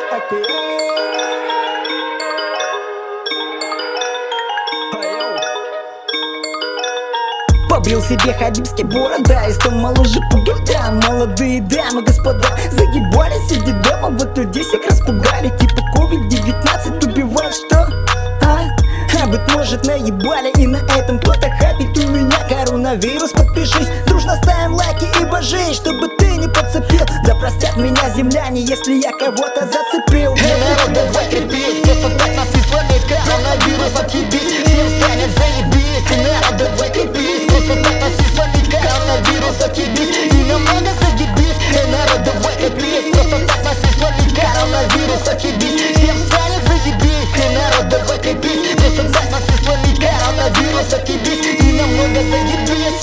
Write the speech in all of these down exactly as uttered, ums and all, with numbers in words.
окей. Побрил себе хабибский борода и стал моложе по годам. Молодые дамы, господа, загибались, сидя дома. Вот людей всех распугали, типа ковид девятнадцать убивает, что? А? А быть может наебали, и на этом кто-то хапит. У меня коронавирус, подпишись, дружно ставим лайки и божись, чтобы ты не подцепил. Да простят меня земляне, если я кого-то зацепил. Эй, народ, давай крепись, просто так нас и сломит коронавирус, отъебись, всем станет заебись. Эй, народ, давай крепись, просто так нас и сломит коронавирус, отъебись, и намного заебись. Эй, народ, давай крепись, просто так нас и сломит коронавирус, отъебись, всем станет заебись. Эй, народ, давай крепись, просто так нас и сломит коронавирус, отъебись, и намного заебись.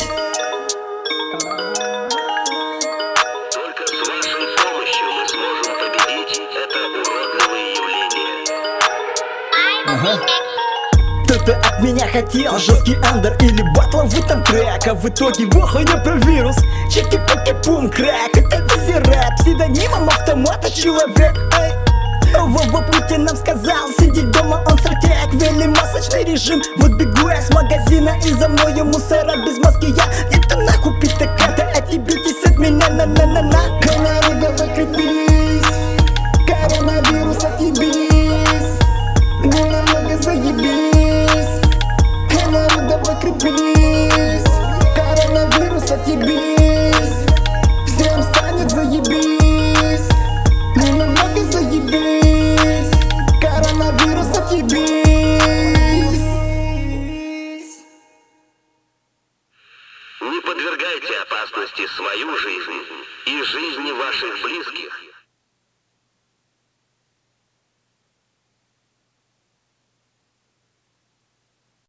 Только с вашей помощью мы сможем победить это уродливое явление. Ага. Кто-то от меня хотел жесткий андер или батловый там трек, а в итоге вохуя про вирус. Чики-паки-пум, крэк, это визирап, псевдонимом автомата человек. Эй. Вова Путин нам сказал сидеть дома, он стратег, ввели масочный режим. Вот бегу я с магазина и за мною мусора без маски. Я где-то нахуй питаката, отъебитесь от меня на-на-на-на. Эй, народ, давай крепись, коронавирус отъебись, не намного заебись. Эй, народ, давай крепись, коронавирус отъебись, всем станет заебись, не намного заебись, коронавирус отъебись. Не подвергайте опасности свою жизнь и жизни ваших близких.